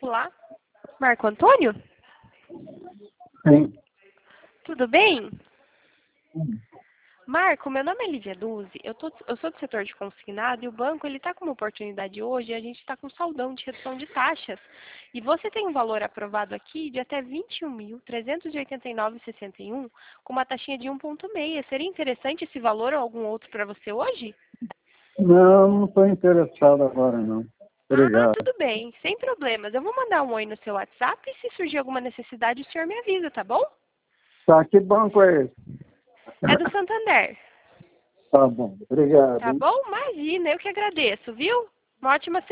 Olá, Marco Antônio? Sim. Tudo bem? Marco, meu nome é Lívia Luzzi, eu sou do setor de consignado e o banco ele está com uma oportunidade hoje e a gente está com saldão de redução de taxas. E você tem um valor aprovado aqui de até R$ 21.389,61 com uma taxinha de 1,6. Seria interessante esse valor ou algum outro para você hoje? Não estou interessado agora, não. Ah, Obrigado. tudo bem, sem problemas. Eu vou mandar um oi no seu WhatsApp e se surgir alguma necessidade o senhor me avisa, tá bom? Tá, que banco é esse? É do Santander. Tá bom, obrigado, Tá hein? bom? Imagina, eu que agradeço, viu? Uma ótima semana.